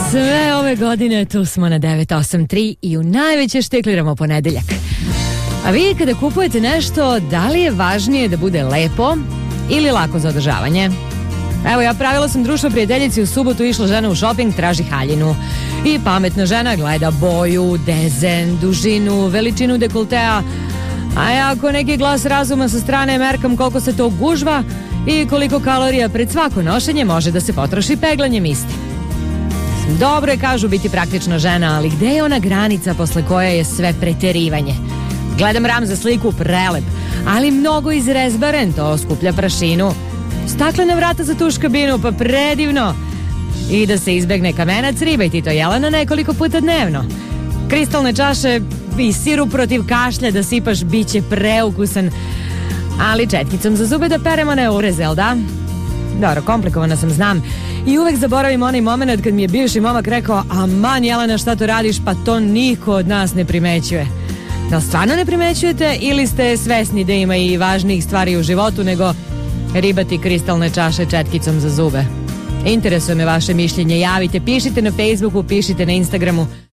Sve ove godine tu smo na 983 i u najveće štekliramo ponedeljak. A vi kada kupujete nešto, da li je važnije da bude lepo ili lako za održavanje? Evo, ja pravila sam društvo prijateljici, u subotu išla žena u šoping, traži haljinu. I pametna žena gleda boju, dezen, dužinu, veličinu dekoltea. A ja ako neki glas razuma sa strane merkam koliko se to gužva i koliko kalorija pred svako nošenje može da se potroši peglanjem iste. Dobro je, kažu, biti praktična žena, ali gde je ona granica posle koje je sve preterivanje? Gledam ram za sliku, prelep, ali mnogo izrezbaren, to skuplja prašinu. Staklena vrata za tuš kabinu, pa predivno. I da se izbegne kamenac, ribajte to jelena nekoliko puta dnevno. Kristalne čaše i sirup protiv kašlja da sipaš, bit će preukusan. Ali četkicom za zube da peremo ne ureze, jel da? Dobro, komplikovana sam, znam. I uvek zaboravim onaj moment kad mi je bivši momak rekao: aman Jelena, šta to radiš, pa to niko od nas ne primećuje. Da li stvarno ne primećujete ili ste svesni da ima i važnijih stvari u životu nego ribati kristalne čaše četkicom za zube? Interesuje me vaše mišljenje, javite, pišite na Facebooku, pišite na Instagramu.